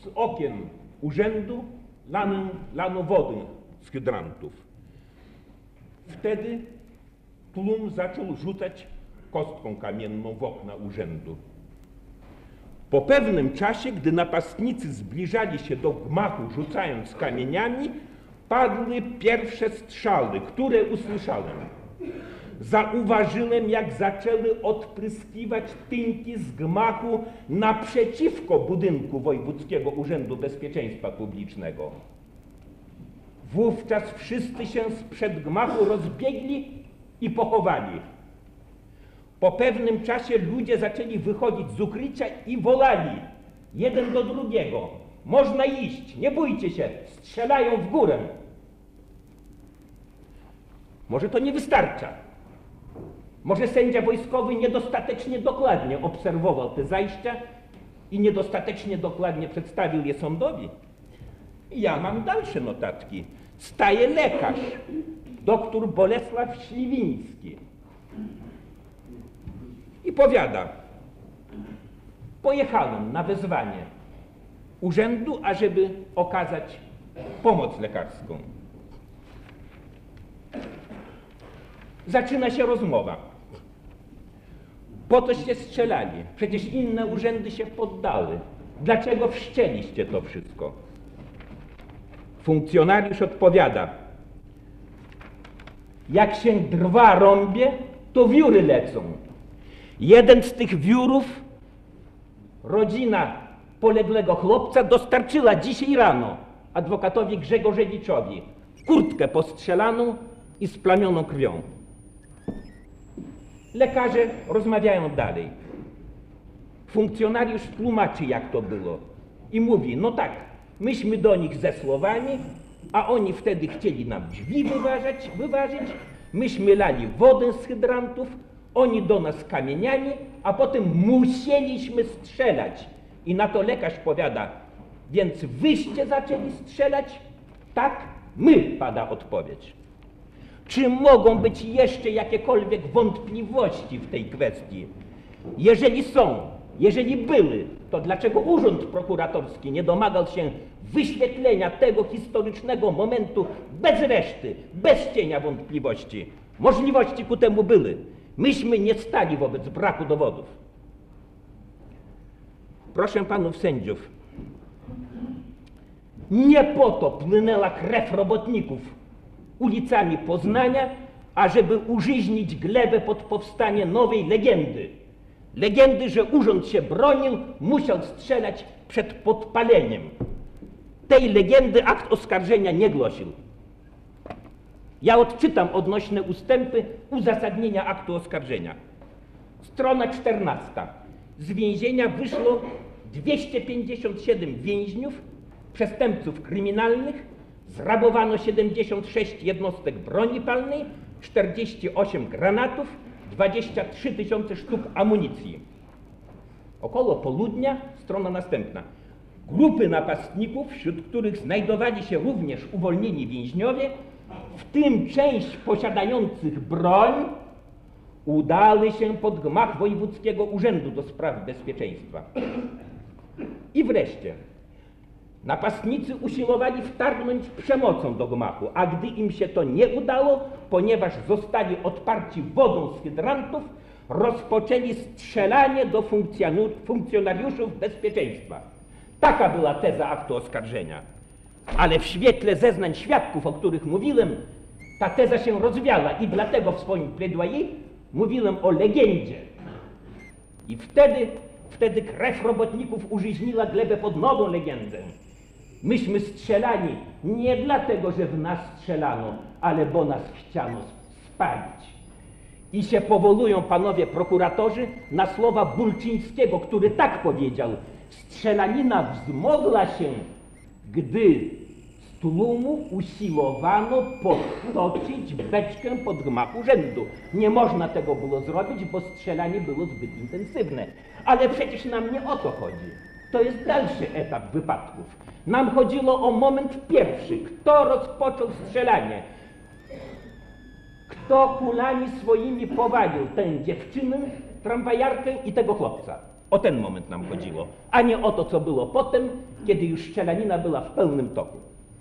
z okien urzędu lano wody z hydrantów. Wtedy tłum zaczął rzucać kostką kamienną w okna urzędu. Po pewnym czasie, gdy napastnicy zbliżali się do gmachu rzucając kamieniami, padły pierwsze strzały, które usłyszałem. Zauważyłem, jak zaczęły odpryskiwać tynki z gmachu naprzeciwko budynku Wojewódzkiego Urzędu Bezpieczeństwa Publicznego. Wówczas wszyscy się sprzed gmachu rozbiegli i pochowali. Po pewnym czasie ludzie zaczęli wychodzić z ukrycia i wolali jeden do drugiego: można iść, nie bójcie się, strzelają w górę. Może to nie wystarcza. Może sędzia wojskowy niedostatecznie dokładnie obserwował te zajścia i niedostatecznie dokładnie przedstawił je sądowi. Ja mam dalsze notatki. Staje lekarz, doktor Bolesław Śliwiński, i powiada: pojechałem na wezwanie urzędu, ażeby okazać pomoc lekarską. Zaczyna się rozmowa. Po toście strzelali, przecież inne urzędy się poddały. Dlaczego wszczęliście to wszystko? Funkcjonariusz odpowiada: jak się drwa rąbie, to wióry lecą. Jeden z tych wiórów rodzina poległego chłopca dostarczyła dzisiaj rano adwokatowi Grzegorzewiczowi kurtkę postrzelaną i splamioną krwią. Lekarze rozmawiają dalej. Funkcjonariusz tłumaczy, jak to było, i mówi: no tak, myśmy do nich ze słowami, a oni wtedy chcieli nam drzwi wyważyć, myśmy lali wodę z hydrantów, oni do nas kamieniami, a potem musieliśmy strzelać. I na to lekarz powiada: więc wyście zaczęli strzelać? Tak, my, pada odpowiedź. Czy mogą być jeszcze jakiekolwiek wątpliwości w tej kwestii? Jeżeli są, jeżeli były, to dlaczego Urząd Prokuratorski nie domagał się wyświetlenia tego historycznego momentu bez reszty, bez cienia wątpliwości? Możliwości ku temu były. Myśmy nie stali wobec braku dowodów. Proszę panów sędziów, nie po to płynęła krew robotników ulicami Poznania, ażeby użyźnić glebę pod powstanie nowej legendy. Legendy, że urząd się bronił, musiał strzelać przed podpaleniem. Tej legendy akt oskarżenia nie głosił. Ja odczytam odnośne ustępy uzasadnienia aktu oskarżenia. Strona 14. Z więzienia wyszło 257 więźniów, przestępców kryminalnych, zrabowano 76 jednostek broni palnej, 48 granatów, 23 000 sztuk amunicji. Około południa, strona następna. Grupy napastników, wśród których znajdowali się również uwolnieni więźniowie, w tym część posiadających broń, udały się pod gmach Wojewódzkiego Urzędu do Spraw Bezpieczeństwa. I wreszcie napastnicy usiłowali wtargnąć przemocą do gmachu, a gdy im się to nie udało, ponieważ zostali odparci wodą z hydrantów, rozpoczęli strzelanie do funkcjonariuszów bezpieczeństwa. Taka była teza aktu oskarżenia. Ale w świetle zeznań świadków, o których mówiłem, ta teza się rozwiała i dlatego w swoim plaidoyer mówiłem o legendzie. I wtedy krew robotników użyźniła glebę pod nową legendę. Myśmy strzelali nie dlatego, że w nas strzelano, ale bo nas chciano spalić. I się powołują panowie prokuratorzy na słowa Bulczyńskiego, który tak powiedział: strzelanina wzmogła się, gdy z tłumu usiłowano podtoczyć beczkę pod gmach urzędu. Nie można tego było zrobić, bo strzelanie było zbyt intensywne. Ale przecież nam nie o to chodzi. To jest dalszy etap wypadków. Nam chodziło o moment pierwszy. Kto rozpoczął strzelanie? Kto kulami swoimi powalił tę dziewczynę, tramwajarkę i tego chłopca? O ten moment nam chodziło, a nie o to, co było potem, kiedy już strzelanina była w pełnym toku.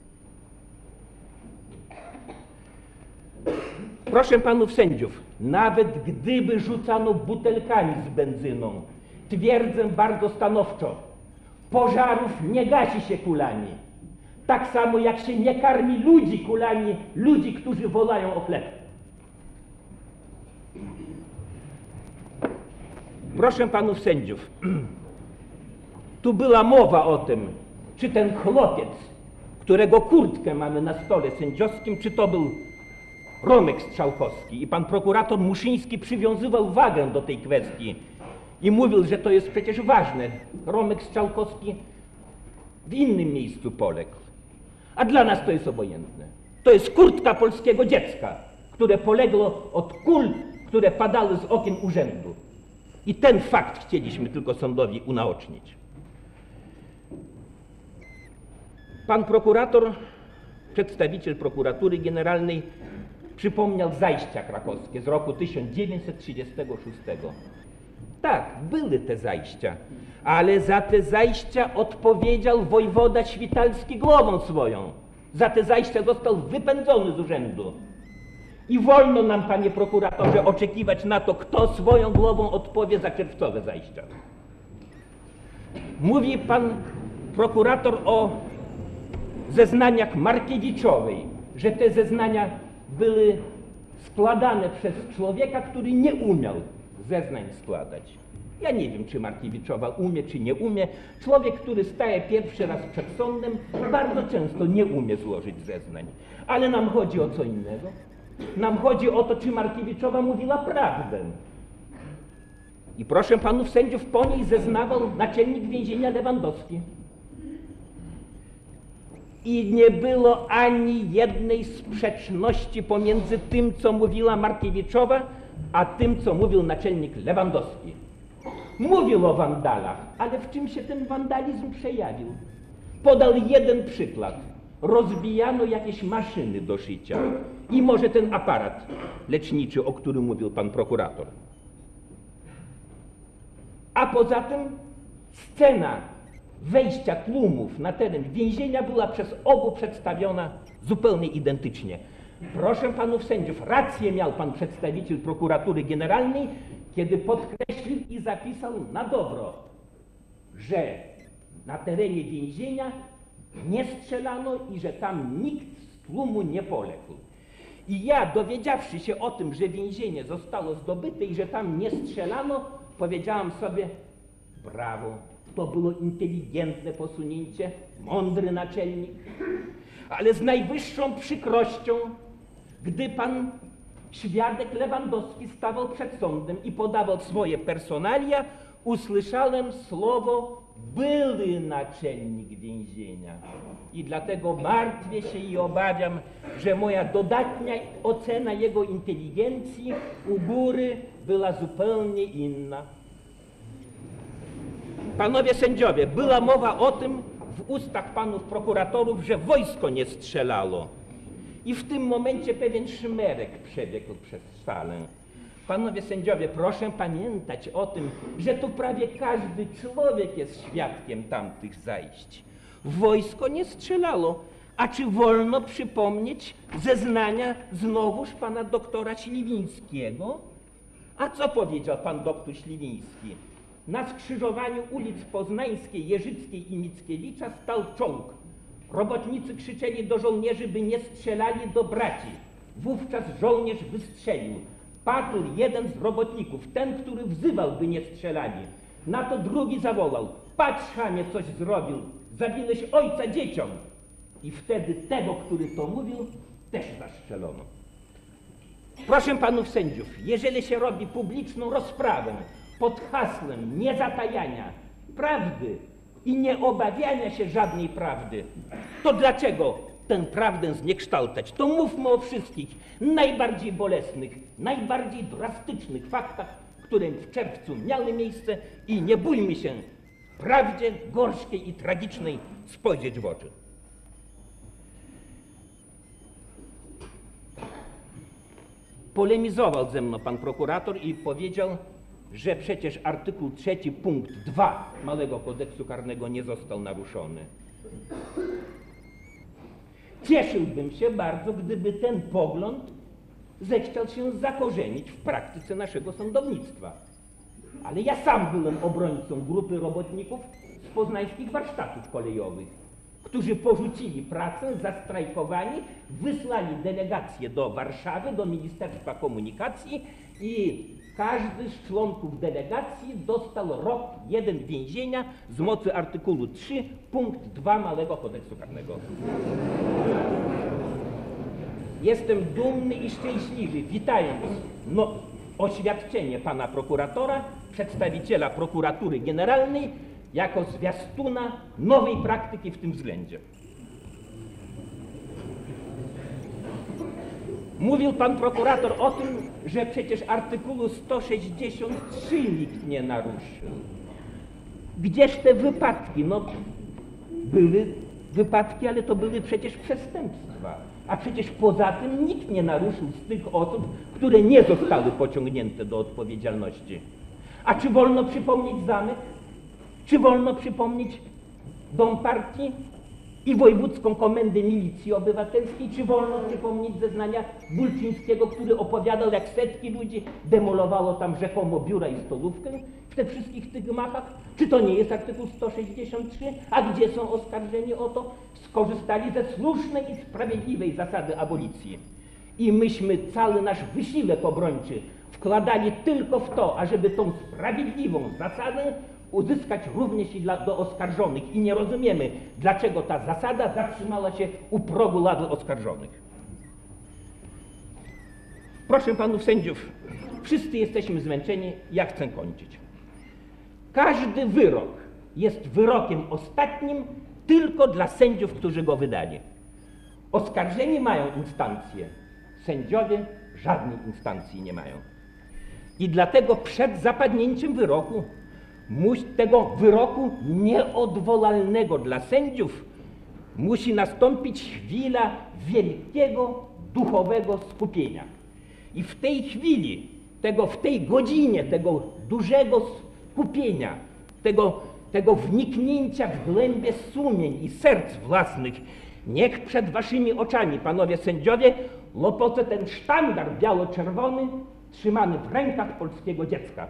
Proszę panów sędziów, nawet gdyby rzucano butelkami z benzyną, twierdzę bardzo stanowczo, pożarów nie gasi się kulami. Tak samo jak się nie karmi ludzi kulami, ludzi, którzy wolają o chleb. Proszę panów sędziów, tu była mowa o tym, czy ten chłopiec, którego kurtkę mamy na stole sędziowskim, czy to był Romek Strzałkowski. I pan prokurator Muszyński przywiązywał wagę do tej kwestii i mówił, że to jest przecież ważne. Romek Strzałkowski w innym miejscu poległ. A dla nas to jest obojętne. To jest kurtka polskiego dziecka, które poległo od kul, które padały z okien urzędu. I ten fakt chcieliśmy tylko sądowi unaocznić. Pan prokurator, przedstawiciel prokuratury generalnej, przypomniał zajścia krakowskie z roku 1936. Tak, były te zajścia, ale za te zajścia odpowiedział wojwoda Świtalski głową swoją. Za te zajścia został wypędzony z urzędu. I wolno nam, panie prokuratorze, oczekiwać na to, kto swoją głową odpowie za czerwcowe zajścia. Mówi pan prokurator o zeznaniach Markiewiczowej, że te zeznania były składane przez człowieka, który nie umiał zeznań składać. Ja nie wiem, czy Markiewiczowa umie, czy nie umie. Człowiek, który staje pierwszy raz przed sądem, bardzo często nie umie złożyć zeznań. Ale nam chodzi o co innego. Nam chodzi o to, czy Markiewiczowa mówiła prawdę. I proszę panów sędziów, po niej zeznawał naczelnik więzienia Lewandowski. I nie było ani jednej sprzeczności pomiędzy tym, co mówiła Markiewiczowa, a tym, co mówił naczelnik Lewandowski. Mówił o wandalach, ale w czym się ten wandalizm przejawił? Podał jeden przykład. Rozbijano jakieś maszyny do szycia i może ten aparat leczniczy, o którym mówił pan prokurator. A poza tym scena wejścia tłumów na teren więzienia była przez obu przedstawiona zupełnie identycznie. Proszę panów sędziów, rację miał pan przedstawiciel prokuratury generalnej, kiedy podkreślił i zapisał na dobro, że na terenie więzienia nie strzelano i że tam nikt z tłumu nie poległ. I ja, dowiedziawszy się o tym, że więzienie zostało zdobyte i że tam nie strzelano, powiedziałam sobie, brawo, to było inteligentne posunięcie, mądry naczelnik. Ale z najwyższą przykrością, gdy pan świadek Lewandowski stawał przed sądem i podawał swoje personalia, usłyszałem słowo były naczelnik więzienia. I dlatego martwię się i obawiam, że moja dodatnia ocena jego inteligencji u góry była zupełnie inna. Panowie sędziowie, była mowa o tym w ustach panów prokuratorów, że wojsko nie strzelało. I w tym momencie pewien szmerek przebiegł przez salę. Panowie sędziowie, proszę pamiętać o tym, że tu prawie każdy człowiek jest świadkiem tamtych zajść. Wojsko nie strzelało, a czy wolno przypomnieć zeznania znowuż pana doktora Śliwińskiego? A co powiedział pan doktor Śliwiński? Na skrzyżowaniu ulic Poznańskiej, Jerzyckiej i Mickiewicza stał czołg. Robotnicy krzyczeli do żołnierzy, by nie strzelali do braci. Wówczas żołnierz wystrzelił. Padł jeden z robotników, ten, który wzywał, by nie strzelali. Na to drugi zawołał: patrz, chamie, coś zrobił, zabiłeś ojca dzieciom. I wtedy tego, który to mówił, też zastrzelono. Proszę panów sędziów, jeżeli się robi publiczną rozprawę pod hasłem niezatajania prawdy i nie obawiania się żadnej prawdy, to dlaczego tę prawdę zniekształcać? To mówmy o wszystkich najbardziej bolesnych, najbardziej drastycznych faktach, które w czerwcu miały miejsce i nie bójmy się prawdzie gorzkiej i tragicznej spojrzeć w oczy. Polemizował ze mną pan prokurator i powiedział, że przecież artykuł 3 punkt 2 Małego Kodeksu Karnego nie został naruszony. Cieszyłbym się bardzo, gdyby ten pogląd zechciał się zakorzenić w praktyce naszego sądownictwa. Ale ja sam byłem obrońcą grupy robotników z poznańskich warsztatów kolejowych, którzy porzucili pracę, zastrajkowani, wysłali delegację do Warszawy, do Ministerstwa Komunikacji i każdy z członków delegacji dostał rok 1 więzienia z mocy artykułu 3 punkt 2 Małego Kodeksu Karnego. Jestem dumny i szczęśliwy, witając oświadczenie pana prokuratora, przedstawiciela prokuratury generalnej, jako zwiastuna nowej praktyki w tym względzie. Mówił pan prokurator o tym, że przecież artykułu 163 nikt nie naruszył. Gdzież te wypadki? No, były wypadki, ale to były przecież przestępstwa. A przecież poza tym nikt nie naruszył z tych osób, które nie zostały pociągnięte do odpowiedzialności. A czy wolno przypomnieć zamek? Czy wolno przypomnieć dom partii i wojewódzką komendę milicji obywatelskiej? Czy wolno przypomnieć zeznania Bulczyńskiego, który opowiadał, jak setki ludzi demolowało tam rzekomo biura i stolówkę w tych wszystkich tych gmachach? Czy to nie jest artykuł 163? A gdzie są oskarżeni o to? Skorzystali ze słusznej i sprawiedliwej zasady abolicji. I myśmy cały nasz wysiłek obrończy wkładali tylko w to, ażeby tą sprawiedliwą zasadę uzyskać również i do oskarżonych. I nie rozumiemy, dlaczego ta zasada zatrzymała się u progu ławy oskarżonych. Proszę panów sędziów, wszyscy jesteśmy zmęczeni, ja chcę kończyć. Każdy wyrok jest wyrokiem ostatnim tylko dla sędziów, którzy go wydali. Oskarżeni mają instancję, sędziowie żadnej instancji nie mają. I dlatego przed zapadnięciem wyroku, tego wyroku nieodwołalnego dla sędziów, musi nastąpić chwila wielkiego duchowego skupienia. I w tej chwili, w tej godzinie tego dużego skupienia, tego wniknięcia w głębie sumień i serc własnych, niech przed waszymi oczami, panowie sędziowie, lopoce ten sztandar biało-czerwony trzymany w rękach polskiego dziecka.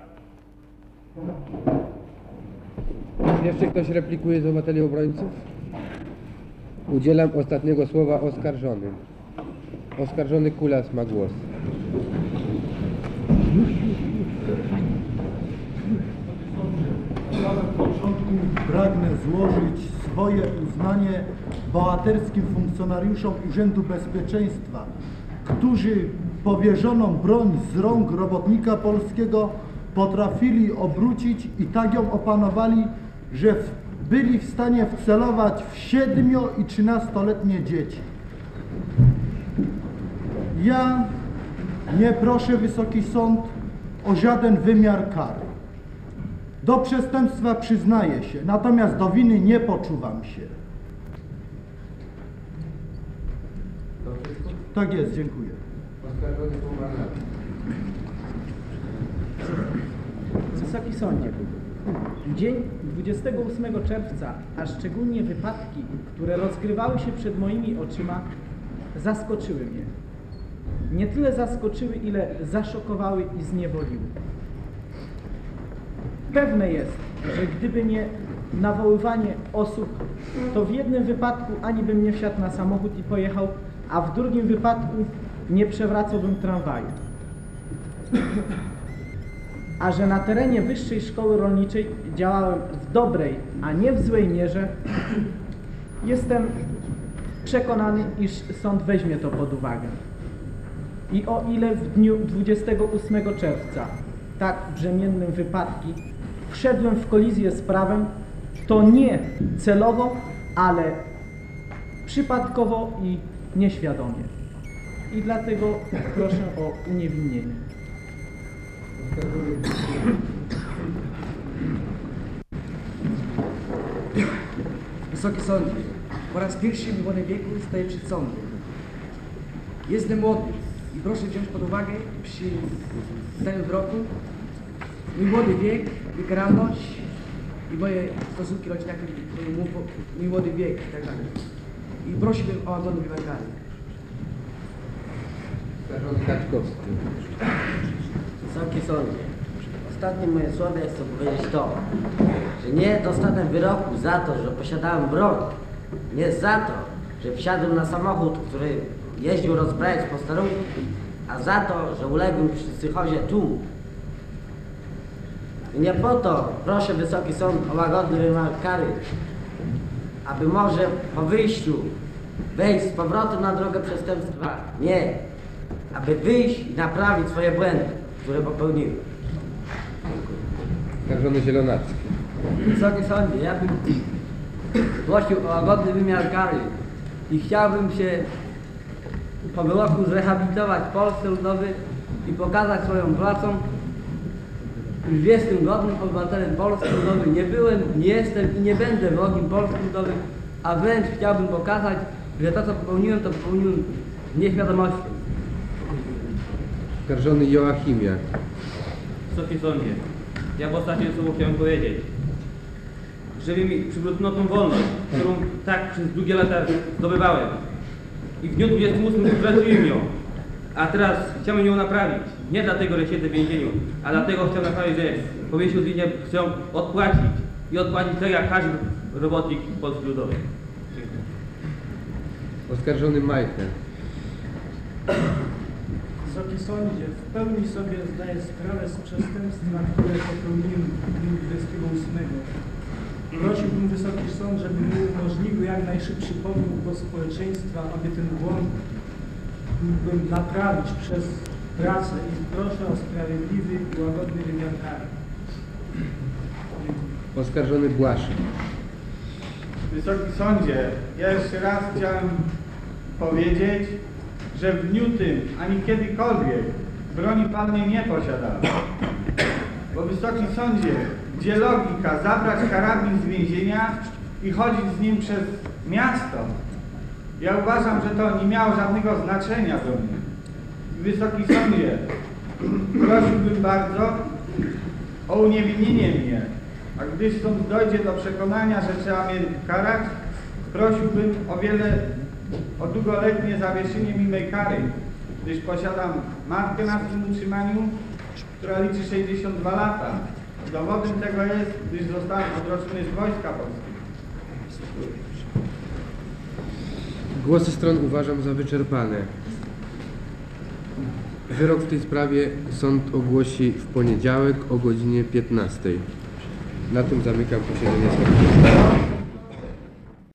Jeszcze ktoś replikuje z obywateli obrońców? Udzielam ostatniego słowa oskarżonym. Oskarżony Kulas ma głos. Na samym początku pragnę złożyć swoje uznanie bohaterskim funkcjonariuszom Urzędu Bezpieczeństwa, którzy powierzoną broń z rąk robotnika polskiego potrafili obrócić i tak ją opanowali, że byli w stanie wcelować w 7- i 13-letnie dzieci. Ja nie proszę Wysoki Sąd o żaden wymiar kary. Do przestępstwa przyznaję się, natomiast do winy nie poczuwam się. Tak jest, dziękuję. Wysoki Sądzie, dzień 28 czerwca, a szczególnie wypadki, które rozgrywały się przed moimi oczyma, zaskoczyły mnie. Nie tyle zaskoczyły, ile zaszokowały i zniewoliły. Pewne jest, że gdyby nie nawoływanie osób, to w jednym wypadku ani bym nie wsiadł na samochód i pojechał, a w drugim wypadku nie przewracałbym tramwaju. A że na terenie Wyższej Szkoły Rolniczej działałem w dobrej, a nie w złej mierze, jestem przekonany, iż sąd weźmie to pod uwagę. I o ile w dniu 28 czerwca, tak brzemiennym wypadki, wszedłem w kolizję z prawem, to nie celowo, ale przypadkowo i nieświadomie. I dlatego proszę o uniewinnienie. Wysoki Sądzie, po raz pierwszy w moim wieku staję przed sądem. Jestem młody i proszę wziąć pod uwagę przy zdaniu wyroku mój młody wiek, wykaralność i moje stosunki rodzinne, mój młody wiek i tak dalej. I prosiłbym o łagodne wymiar kary. Oskarżony Kaczkowski. Wysoki sądzie, ostatnie moje słowa chcę powiedzieć to, że nie dostanę wyroku za to, że posiadałem broń, nie za to, że wsiadłem na samochód, który jeździł rozbrajać posterunku, a za to, że uległem przy psychozie tłumu. I nie po to proszę Wysoki Sąd o łagodny wymiar kary, aby może po wyjściu wejść z powrotem na drogę przestępstwa. Nie, aby wyjść i naprawić swoje błędy, które popełniłem. Oskarżony Zielonacki. Wysoki Sądzie, ja bym prosił o łagodny wymiar kary i chciałbym się po wyroku zrehabilitować w Polsce Ludowej i pokazać swoją pracą, iż jestem godnym obywatelem Polski Ludowej. Nie byłem, nie jestem i nie będę wrogiem Polski Ludowej, a wręcz chciałbym pokazać, że to co popełniłem, to popełniłem z nieświadomością. Oskarżony Joachimia. Wysoki Sądzie, ja w ostatnim słowo chciałem powiedzieć, żeby mi przywrócono tą wolność, którą tak przez długie lata zdobywałem. I w dniu 28 utraciłem ją, a teraz chciałem ją naprawić. Nie dlatego, że siedzę w więzieniu, a dlatego chciałem naprawić, że po wyjściu z więzienia chcę odpłacić. I odpłacić tak jak każdy robotnik Polski Ludowej. Oskarżony Majcher. Wysoki Sądzie, w pełni sobie zdaję sprawę z przestępstwa, które popełniłem w dniu 28. Prosiłbym Wysoki Sąd, żeby mi umożliwił jak najszybszy powrót do społeczeństwa, aby ten błąd mógłbym naprawić przez pracę i proszę o sprawiedliwy i łagodny wymiar kary. Oskarżony Błaszczyk. Wysoki Sądzie, ja jeszcze raz chciałem powiedzieć, że w dniu tym, ani kiedykolwiek broni palnej nie posiadałem. Bo Wysoki Sądzie, gdzie logika zabrać karabin z więzienia i chodzić z nim przez miasto? Ja uważam, że to nie miało żadnego znaczenia do mnie. Wysoki Sądzie, prosiłbym bardzo o uniewinnienie mnie, a gdyż sąd dojdzie do przekonania, że trzeba mnie karać, prosiłbym o długoletnie zawieszenie mi mej kary, gdyż posiadam matkę na swym utrzymaniu, która liczy 62 lata. Dowodem tego jest, gdyż zostałem odroczony z Wojska Polskiego. Głosy stron uważam za wyczerpane. Wyrok w tej sprawie sąd ogłosi w poniedziałek o godzinie 15. Na tym zamykam posiedzenie sądu.